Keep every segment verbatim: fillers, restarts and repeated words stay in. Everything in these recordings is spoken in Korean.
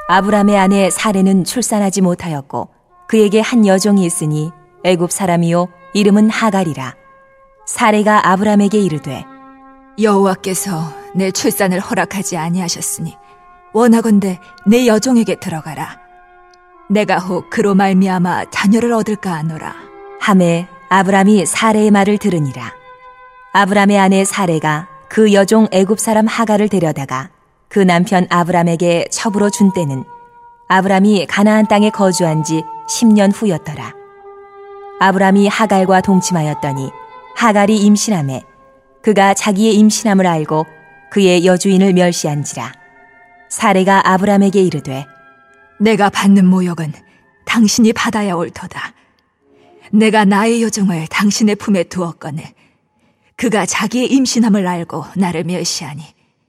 아브람의 아내 사레는 출산하지 못하였고 그에게 한 여종이 있으니 애굽 사람이요 이름은 하갈이라. 사레가 아브람에게 이르되 여호와께서 내 출산을 허락하지 아니하셨으니 원하건대 내 여종에게 들어가라. 내가 혹 그로 말미암아 자녀를 얻을까 하노라. 하매 아브람이 사레의 말을 들으니라. 아브람의 아내 사레가 그 여종 애굽 사람 하갈을 데려다가 그 남편 아브람에게 첩으로 준 때는 아브람이 가나안 땅에 거주한 지 십 년 후였더라. 아브람이 하갈과 동침하였더니 하갈이 임신하매 그가 자기의 임신함을 알고 그의 여주인을 멸시한지라. 사레가 아브람에게 이르되 내가 받는 모욕은 당신이 받아야 옳도다. 내가 나의 여종을 당신의 품에 두었거늘 그가 자기의 임신함을 알고 나를 멸시하니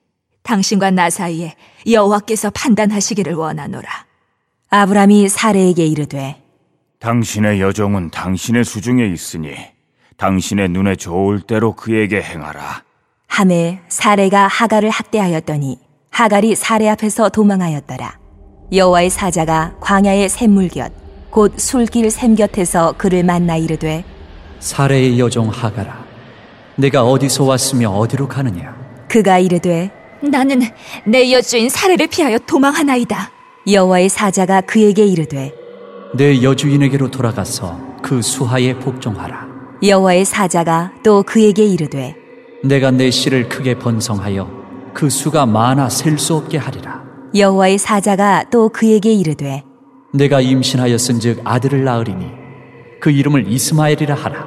당신과 나 사이에 여호와께서 판단하시기를 원하노라. 아브람이 사레에게 이르되 당신의 여종은 당신의 수중에 있으니 당신의 눈에 좋을 대로 그에게 행하라. 하매 사레가 하갈을 학대하였더니 하갈이 사레 앞에서 도망하였더라. 여호와의 사자가 광야의 샘물 곁 곧 술길 샘 곁에서 그를 만나 이르되 사레의 여종 하갈아, 내가 어디서 왔으며 어디로 가느냐? 그가 이르되 나는 내 여주인 사레를 피하여 도망하나이다. 여호와의 사자가 그에게 이르되 내 여주인에게로 돌아가서 그 수하에 복종하라. 여호와의 사자가 또 그에게 이르되 내가 내 씨를 크게 번성하여 그 수가 많아 셀 수 없게 하리라. 여호와의 사자가 또 그에게 이르되 내가 임신하였은즉 아들을 낳으리니 그 이름을 이스마엘이라 하라.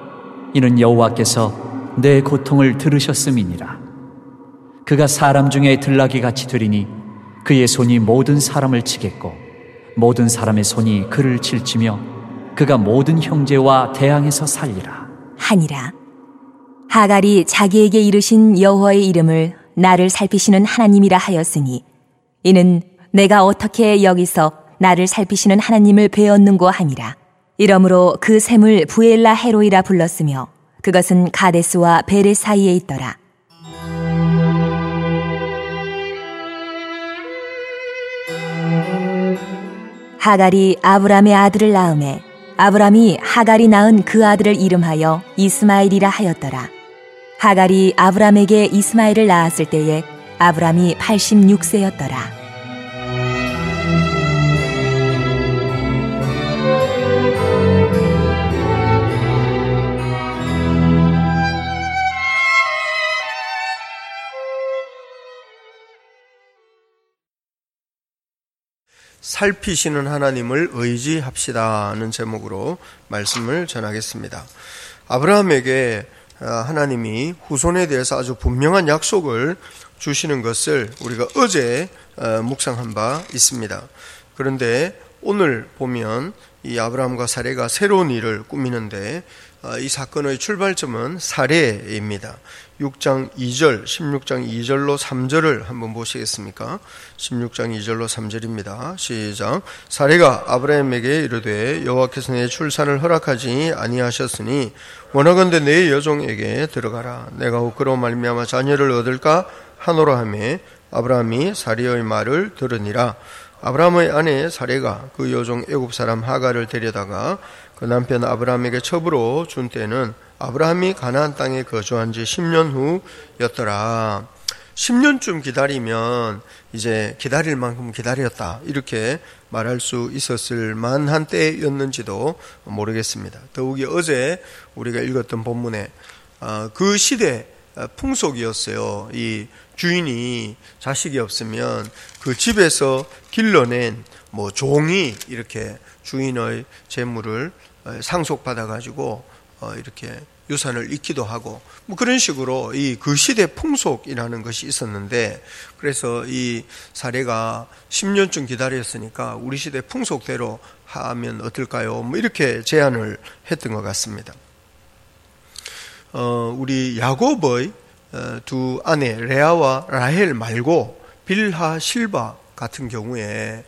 이는 여호와께서 내 고통을 들으셨음이니라. 그가 사람 중에 들나귀같이 되리니 그의 손이 모든 사람을 치겠고 모든 사람의 손이 그를 칠치며 그가 모든 형제와 대항에서 살리라 하니라. 하갈이 자기에게 이르신 여호와의 이름을 나를 살피시는 하나님이라 하였으니 이는 내가 어떻게 여기서 나를 살피시는 하나님을 배웠는고 함이라. 이러므로 그 샘을 부엘라 헤로이라 불렀으며 그것은 가데스와 베레 사이에 있더라. 하갈이 아브람의 아들을 낳음에 아브람이 하갈이 낳은 그 아들을 이름하여 이스마엘이라 하였더라. 하갈이 아브람에게 이스마엘을 낳았을 때에 아브람이 팔십육 세였더라. 살피시는 하나님을 의지합시다는 제목으로 말씀을 전하겠습니다. 아브라함에게 하나님이 후손에 대해서 아주 분명한 약속을 주시는 것을 우리가 어제 묵상한 바 있습니다. 그런데 오늘 보면 이 아브라함과 사레가 새로운 일을 꾸미는데 이 사건의 출발점은 사레입니다. 육 장 이 절, 십육 장 이 절로 삼 절을 한번 보시겠습니까? 십육 장 이 절로 삼 절입니다. 시작. 사레가 아브라함에게 이르되 여호와께서 내 출산을 허락하지 아니하셨으니 원하건대 내 여종에게 들어가라. 내가 혹 그로 말미암아 자녀를 얻을까 하노라 하매 아브라함이 사레의 말을 들으니라. 아브라함의 아내 사레가 그 여종 애굽 사람 하갈을 데려다가 그 남편 아브라함에게 첩으로 준 때는 아브라함이 가나안 땅에 거주한 지 십 년 후였더라. 십 년쯤 기다리면 이제 기다릴 만큼 기다렸다, 이렇게 말할 수 있었을 만한 때였는지도 모르겠습니다. 더욱이 어제 우리가 읽었던 본문에 그 시대 풍속이었어요. 이 주인이 자식이 없으면 그 집에서 길러낸 뭐 종이 이렇게 주인의 재물을 상속받아 가지고 이렇게 유산을 잇기도 하고 뭐 그런 식으로 이 그 시대 풍속이라는 것이 있었는데, 그래서 이 사례가 십 년쯤 기다렸으니까 우리 시대 풍속대로 하면 어떨까요? 뭐 이렇게 제안을 했던 것 같습니다. 어, 우리 야곱의 두 아내 레아와 라헬 말고 빌하 실바 같은 경우에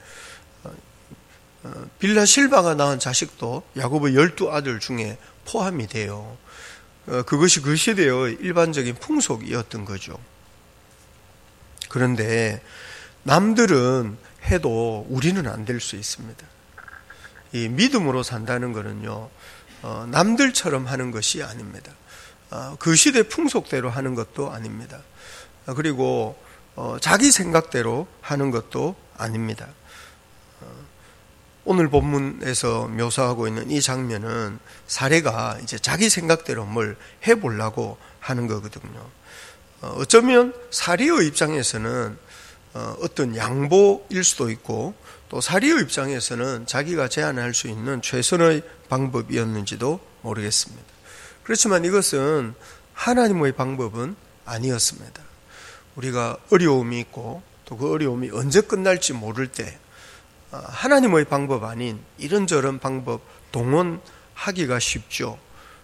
빌하 실바가 낳은 자식도 야곱의 열두 아들 중에 포함이 돼요. 그것이 그 시대의 일반적인 풍속이었던 거죠. 그런데 남들은 해도 우리는 안 될 수 있습니다. 이 믿음으로 산다는 것은요, 어, 남들처럼 하는 것이 아닙니다. 어, 그 시대 풍속대로 하는 것도 아닙니다. 어, 그리고 어, 자기 생각대로 하는 것도 아닙니다. 어, 오늘 본문에서 묘사하고 있는 이 장면은 사례가 이제 자기 생각대로 뭘 해보려고 하는 거거든요. 어, 어쩌면 사례의 입장에서는 어, 어떤 양보일 수도 있고, 또 사례의 입장에서는 자기가 제안할 수 있는 최선의 방법이었는지도 모르겠습니다. 그렇지만 이것은 하나님의 방법은 아니었습니다. 우리가 어려움이 있고 또 그 어려움이 언제 끝날지 모를 때 하나님의 방법 아닌 이런저런 방법 동원하기가 쉽죠.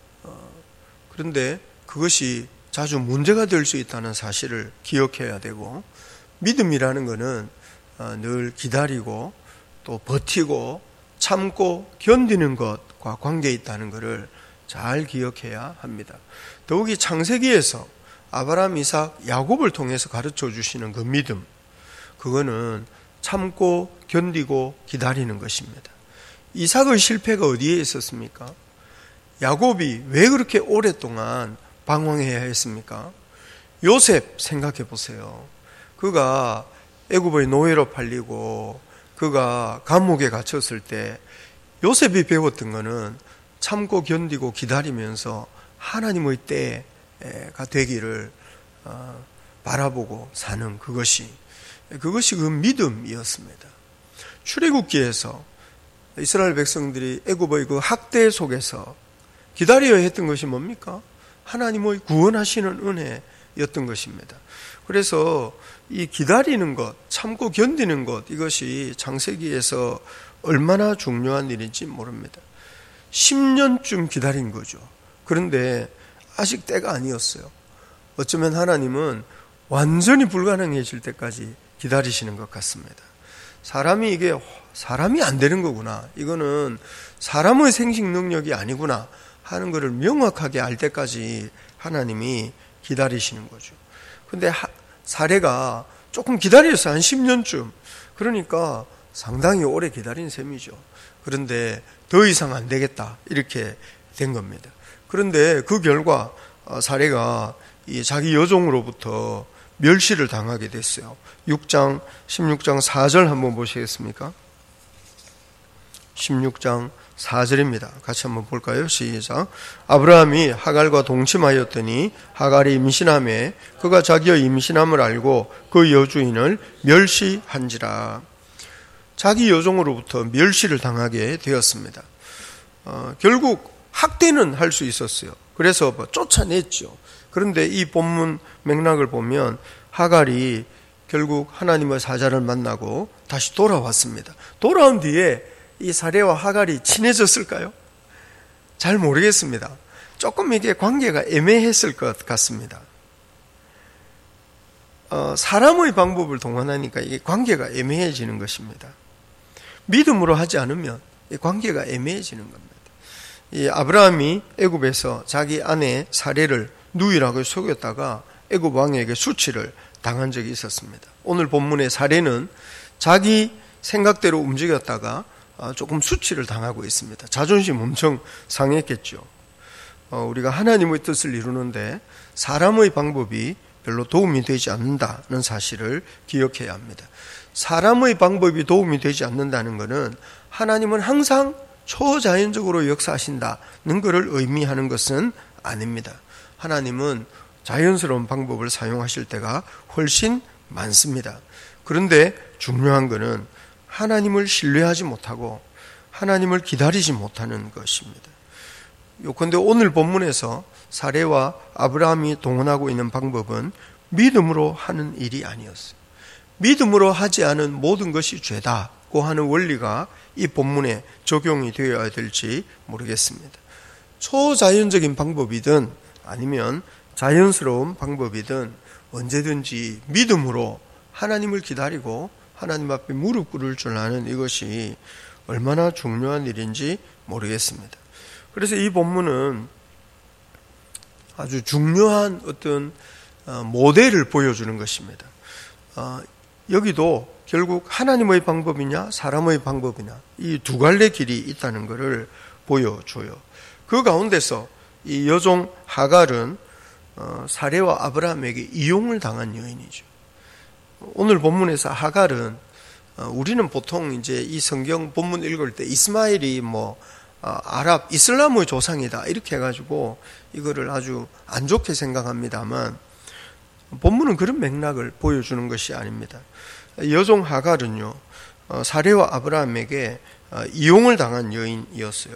그런데 그것이 자주 문제가 될 수 있다는 사실을 기억해야 되고, 믿음이라는 것은 늘 기다리고 또 버티고 참고 견디는 것과 관계에 있다는 것을 잘 기억해야 합니다. 더욱이 창세기에서 아브라함, 이삭, 야곱을 통해서 가르쳐 주시는 그 믿음, 그거는 참고 견디고 기다리는 것입니다. 이삭의 실패가 어디에 있었습니까? 야곱이 왜 그렇게 오랫동안 방황해야 했습니까? 요셉 생각해 보세요. 그가 애굽의 노예로 팔리고 그가 감옥에 갇혔을 때 요셉이 배웠던 것은 참고 견디고 기다리면서 하나님의 때가 되기를 바라보고 사는 그것이 그것이 그 믿음이었습니다. 출애굽기에서 이스라엘 백성들이 애굽의 그 학대 속에서 기다려야 했던 것이 뭡니까? 하나님의 구원하시는 은혜였던 것입니다. 그래서 이 기다리는 것, 참고 견디는 것, 이것이 창세기에서 얼마나 중요한 일인지 모릅니다. 십 년쯤 기다린 거죠. 그런데 아직 때가 아니었어요. 어쩌면 하나님은 완전히 불가능해질 때까지 기다리시는 것 같습니다. 사람이 이게 사람이 안 되는 거구나, 이거는 사람의 생식 능력이 아니구나 하는 것을 명확하게 알 때까지 하나님이 기다리시는 거죠. 근데 사례가 조금 기다렸어요. 한 십 년쯤. 그러니까 상당히 오래 기다린 셈이죠. 그런데 더 이상 안 되겠다, 이렇게 된 겁니다. 그런데 그 결과 사례가 자기 여종으로부터 멸시를 당하게 됐어요. 육 장, 십육 장 사 절 한번 보시겠습니까? 십육 장 사 절입니다. 같이 한번 볼까요? 시작. 아브라함이 하갈과 동침하였더니 하갈이 임신함에 그가 자기의 임신함을 알고 그 여주인을 멸시한지라. 자기 여종으로부터 멸시를 당하게 되었습니다. 어, 결국 학대는 할 수 있었어요. 그래서 뭐 쫓아냈죠. 그런데 이 본문 맥락을 보면 하갈이 결국 하나님의 사자를 만나고 다시 돌아왔습니다. 돌아온 뒤에 이 사례와 하갈이 친해졌을까요? 잘 모르겠습니다. 조금 이게 관계가 애매했을 것 같습니다. 어, 사람의 방법을 동원하니까 이게 관계가 애매해지는 것입니다. 믿음으로 하지 않으면 이 관계가 애매해지는 겁니다. 이 아브라함이 애굽에서 자기 아내 사례를 누이라고 속였다가 애굽 왕에게 수치를 당한 적이 있었습니다. 오늘 본문의 사례는 자기 생각대로 움직였다가 조금 수치를 당하고 있습니다. 자존심 엄청 상했겠죠. 우리가 하나님의 뜻을 이루는데 사람의 방법이 별로 도움이 되지 않는다는 사실을 기억해야 합니다. 사람의 방법이 도움이 되지 않는다는 것은 하나님은 항상 초자연적으로 역사하신다는 것을 의미하는 것은 아닙니다. 하나님은 자연스러운 방법을 사용하실 때가 훨씬 많습니다. 그런데 중요한 것은 하나님을 신뢰하지 못하고 하나님을 기다리지 못하는 것입니다. 요컨대 오늘 본문에서 사례와 아브라함이 동원하고 있는 방법은 믿음으로 하는 일이 아니었어요. 믿음으로 하지 않은 모든 것이 죄다고 하는 원리가 이 본문에 적용이 되어야 될지 모르겠습니다. 초자연적인 방법이든 아니면 자연스러운 방법이든 언제든지 믿음으로 하나님을 기다리고 하나님 앞에 무릎 꿇을 줄 아는 이것이 얼마나 중요한 일인지 모르겠습니다. 그래서 이 본문은 아주 중요한 어떤 모델을 보여주는 것입니다. 여기도 결국 하나님의 방법이냐 사람의 방법이냐 이 두 갈래 길이 있다는 것을 보여줘요. 그 가운데서 이 여종 하갈은 사레와 아브라함에게 이용을 당한 여인이죠. 오늘 본문에서 하갈은 우리는 보통 이제 이 성경 본문 읽을 때 이스마엘이 뭐 아랍 이슬람의 조상이다 이렇게 해가지고 이거를 아주 안 좋게 생각합니다만 본문은 그런 맥락을 보여주는 것이 아닙니다. 여종 하갈은요 사레와 아브라함에게 이용을 당한 여인이었어요.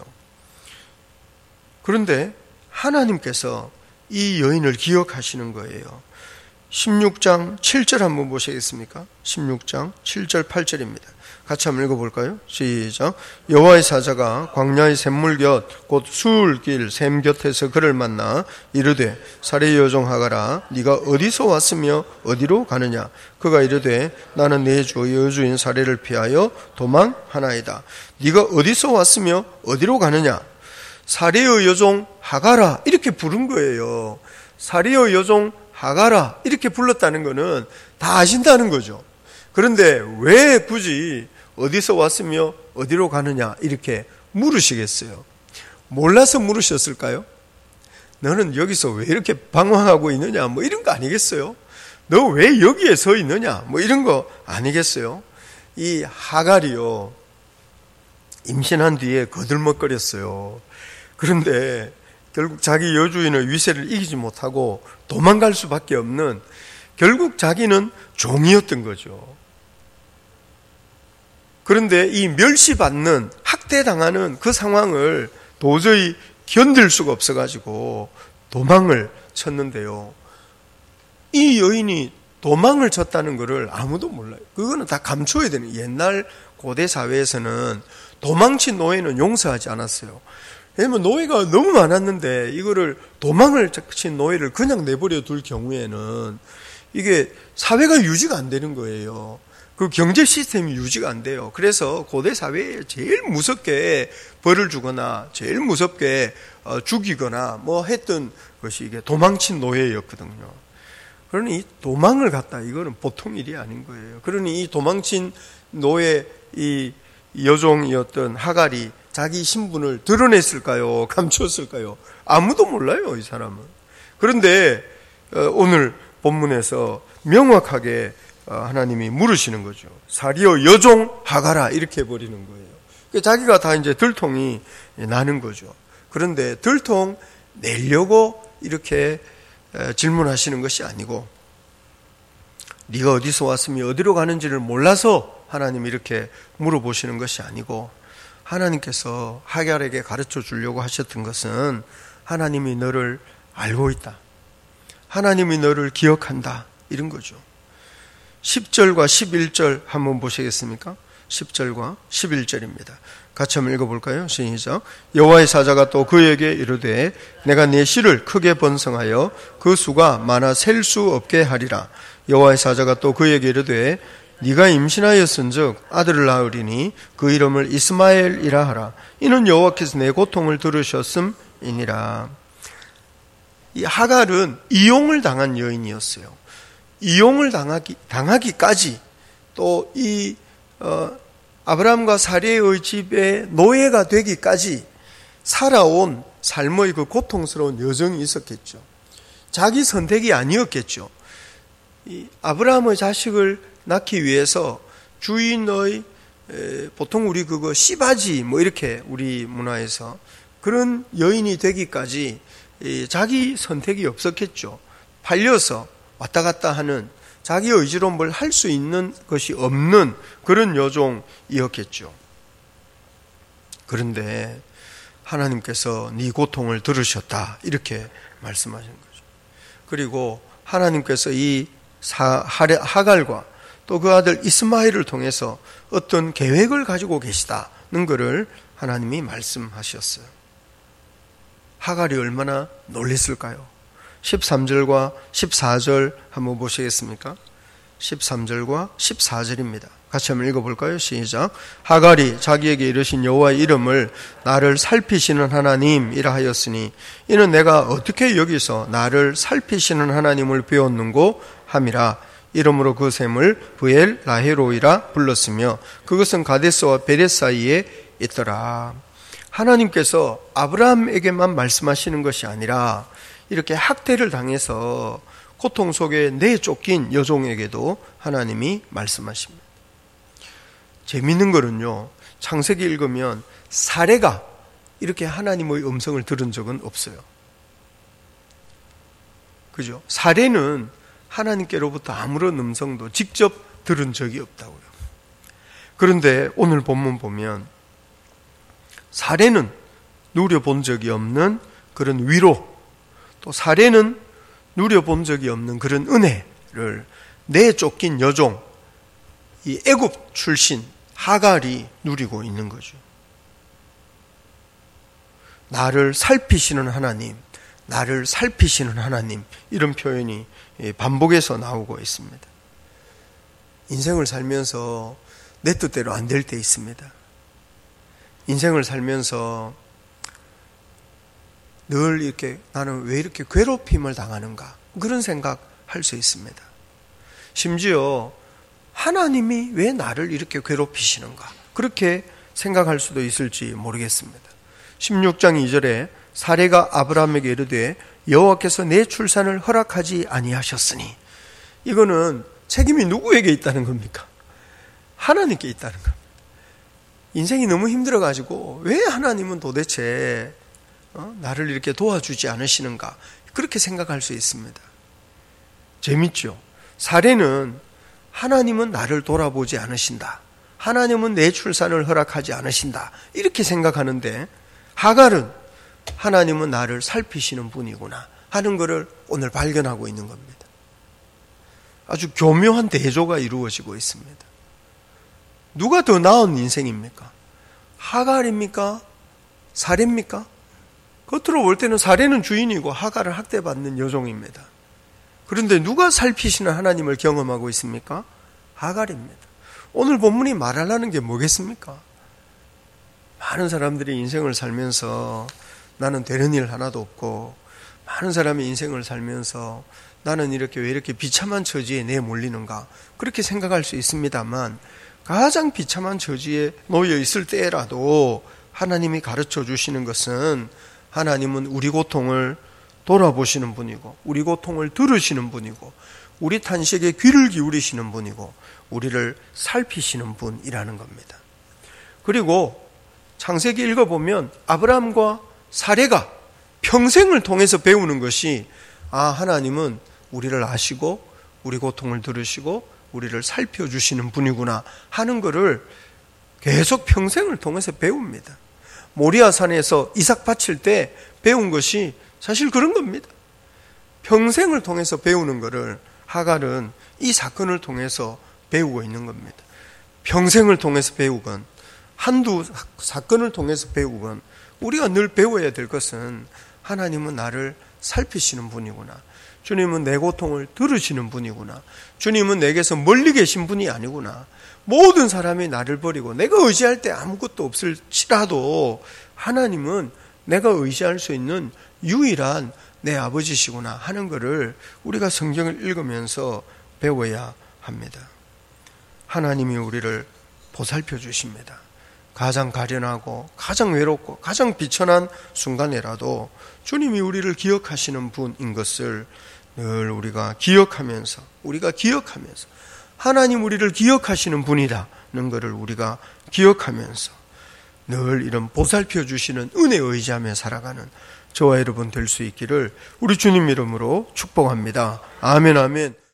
그런데 하나님께서 이 여인을 기억하시는 거예요. 십육 장 칠 절 한번 보시겠습니까? 십육 장 칠 절 팔 절입니다. 같이 한번 읽어볼까요? 시작. 여호와의 사자가 광야의 샘물 곁 곧 수울길 샘 곁에서 그를 만나 이르되 사레의 여종 하갈아 네가 어디서 왔으며 어디로 가느냐? 그가 이르되 나는 내 주 여주인 사레를 피하여 도망하나이다. 네가 어디서 왔으며 어디로 가느냐? 사레의 여종 하갈아 이렇게 부른 거예요. 사레의 여종 하갈아 이렇게 불렀다는 것은 다 아신다는 거죠. 그런데 왜 굳이 어디서 왔으며 어디로 가느냐 이렇게 물으시겠어요? 몰라서 물으셨을까요? 너는 여기서 왜 이렇게 방황하고 있느냐 뭐 이런 거 아니겠어요? 너 왜 여기에 서 있느냐 뭐 이런 거 아니겠어요? 이 하갈이요 임신한 뒤에 거들먹거렸어요. 그런데 결국 자기 여주인의 위세를 이기지 못하고 도망갈 수밖에 없는 결국 자기는 종이었던 거죠. 그런데 이 멸시받는 학대당하는 그 상황을 도저히 견딜 수가 없어가지고 도망을 쳤는데요. 이 여인이 도망을 쳤다는 것을 아무도 몰라요. 그거는 다 감춰야 되는 옛날 고대 사회에서는 도망친 노예는 용서하지 않았어요. 왜냐면 노예가 너무 많았는데 이거를 도망을 친 노예를 그냥 내버려 둘 경우에는 이게 사회가 유지가 안 되는 거예요. 그 경제 시스템이 유지가 안 돼요. 그래서 고대 사회에 제일 무섭게 벌을 주거나 제일 무섭게 죽이거나 뭐 했던 것이 이게 도망친 노예였거든요. 그러니 이 도망을 갔다 이거는 보통 일이 아닌 거예요. 그러니 이 도망친 노예 이 여종이었던 하갈이 자기 신분을 드러냈을까요? 감추었을까요? 아무도 몰라요, 이 사람은. 그런데 오늘 본문에서 명확하게 하나님이 물으시는 거죠. 사리여 여종 하갈아 이렇게 해버리는 거예요. 자기가 다 이제 들통이 나는 거죠. 그런데 들통 내려고 이렇게 질문하시는 것이 아니고 네가 어디서 왔으며 어디로 가는지를 몰라서 하나님이 이렇게 물어보시는 것이 아니고 하나님께서 하갈에게 가르쳐 주려고 하셨던 것은 하나님이 너를 알고 있다. 하나님이 너를 기억한다. 이런 거죠. 십 절과 십일 절 한번 보시겠습니까? 십 절과 십일 절입니다. 같이 한번 읽어볼까요? 시작. 여호와의 사자가 또 그에게 이르되 내가 네 씨를 크게 번성하여 그 수가 많아 셀 수 없게 하리라. 여호와의 사자가 또 그에게 이르되 네가 임신하였은즉 아들을 낳으리니 그 이름을 이스마엘이라 하라. 이는 여호와께서 내 고통을 들으셨음이니라. 이 하갈은 이용을 당한 여인이었어요. 이용을 당하기, 당하기까지 또 이 어, 아브라함과 사레의 집에 노예가 되기까지 살아온 삶의 그 고통스러운 여정이 있었겠죠. 자기 선택이 아니었겠죠. 이 아브라함의 자식을 낳기 위해서 주인의 에, 보통 우리 그거 씨바지 뭐 이렇게 우리 문화에서 그런 여인이 되기까지 이, 자기 선택이 없었겠죠. 팔려서 왔다 갔다 하는 자기 의지로 뭘 할 수 있는 것이 없는 그런 여종이었겠죠. 그런데 하나님께서 네 고통을 들으셨다 이렇게 말씀하신 거죠. 그리고 하나님께서 이 사, 하갈과 또 그 아들 이스마엘을 통해서 어떤 계획을 가지고 계시다는 것을 하나님이 말씀하셨어요. 하갈이 얼마나 놀랐을까요? 십삼 절과 십사 절 한번 보시겠습니까? 십삼 절과 십사 절입니다. 같이 한번 읽어볼까요? 시작. 하갈이 자기에게 이르신 여호와의 이름을 나를 살피시는 하나님이라 하였으니 이는 내가 어떻게 여기서 나를 살피시는 하나님을 배웠는고 함이라. 이러므로 그 샘을 브엘 라헤로이라 불렀으며 그것은 가데스와 베렛 사이에 있더라. 하나님께서 아브라함에게만 말씀하시는 것이 아니라 이렇게 학대를 당해서 고통 속에 내쫓긴 여종에게도 하나님이 말씀하십니다. 재미있는 거는요, 창세기 읽으면 사례가 이렇게 하나님의 음성을 들은 적은 없어요. 그죠? 사례는 하나님께로부터 아무런 음성도 직접 들은 적이 없다고요. 그런데 오늘 본문 보면 사례는 누려본 적이 없는 그런 위로, 또 사례는 누려본 적이 없는 그런 은혜를 내쫓긴 여종, 이 애굽 출신 하갈이 누리고 있는 거죠. 나를 살피시는 하나님, 나를 살피시는 하나님, 이런 표현이 반복해서 나오고 있습니다. 인생을 살면서 내 뜻대로 안 될 때 있습니다. 인생을 살면서 늘 이렇게 나는 왜 이렇게 괴롭힘을 당하는가, 그런 생각할 수 있습니다. 심지어 하나님이 왜 나를 이렇게 괴롭히시는가, 그렇게 생각할 수도 있을지 모르겠습니다. 십육 장 이 절에 사레가 아브라함에게 이르되 여호와께서 내 출산을 허락하지 아니하셨으니, 이거는 책임이 누구에게 있다는 겁니까? 하나님께 있다는 겁니다. 인생이 너무 힘들어가지고 왜 하나님은 도대체 어? 나를 이렇게 도와주지 않으시는가, 그렇게 생각할 수 있습니다. 재밌죠? 사례는 하나님은 나를 돌아보지 않으신다, 하나님은 내 출산을 허락하지 않으신다, 이렇게 생각하는데, 하갈은 하나님은 나를 살피시는 분이구나 하는 것을 오늘 발견하고 있는 겁니다. 아주 교묘한 대조가 이루어지고 있습니다. 누가 더 나은 인생입니까? 하갈입니까? 사레입니까? 겉으로 볼 때는 사레는 주인이고 하갈은 학대받는 여종입니다. 그런데 누가 살피시는 하나님을 경험하고 있습니까? 하갈입니다. 오늘 본문이 말하려는 게 뭐겠습니까? 많은 사람들이 인생을 살면서 나는 되는 일 하나도 없고, 많은 사람이 인생을 살면서 나는 이렇게 왜 이렇게 비참한 처지에 내몰리는가, 그렇게 생각할 수 있습니다만, 가장 비참한 처지에 놓여 있을 때라도 하나님이 가르쳐 주시는 것은, 하나님은 우리 고통을 돌아보시는 분이고, 우리 고통을 들으시는 분이고, 우리 탄식에 귀를 기울이시는 분이고, 우리를 살피시는 분이라는 겁니다. 그리고 창세기 읽어보면 아브라함과 사레가 평생을 통해서 배우는 것이, 아, 하나님은 우리를 아시고 우리 고통을 들으시고 우리를 살펴주시는 분이구나 하는 것을 계속 평생을 통해서 배웁니다. 모리아산에서 이삭 바칠 때 배운 것이 사실 그런 겁니다. 평생을 통해서 배우는 것을 하갈은 이 사건을 통해서 배우고 있는 겁니다. 평생을 통해서 배우건 한두 사건을 통해서 배우건 우리가 늘 배워야 될 것은, 하나님은 나를 살피시는 분이구나, 주님은 내 고통을 들으시는 분이구나, 주님은 내게서 멀리 계신 분이 아니구나, 모든 사람이 나를 버리고 내가 의지할 때 아무것도 없을지라도 하나님은 내가 의지할 수 있는 유일한 내 아버지시구나 하는 것을 우리가 성경을 읽으면서 배워야 합니다. 하나님이 우리를 보살펴 주십니다. 가장 가련하고 가장 외롭고 가장 비천한 순간에라도 주님이 우리를 기억하시는 분인 것을 늘 우리가 기억하면서, 우리가 기억하면서 하나님 우리를 기억하시는 분이라는 것을 우리가 기억하면서 늘 이런 보살펴 주시는 은혜에 의지하며 살아가는 저와 여러분 될 수 있기를 우리 주님 이름으로 축복합니다. 아멘, 아멘.